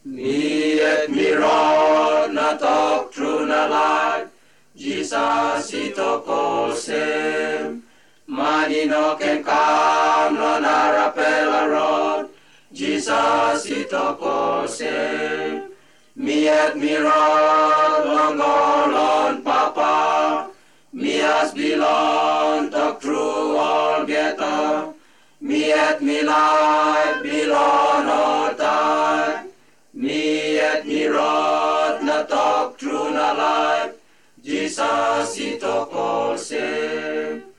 Me et me rod na talk true na life, Jesus ito kosem. Mani no ken kam no narapela rod, Jesus ito kosem. Me et me rod longolon papa, me as belong talk true all geta. Me et me life belong all time. Me et me rod na talk true na life, Jesus ito kosem.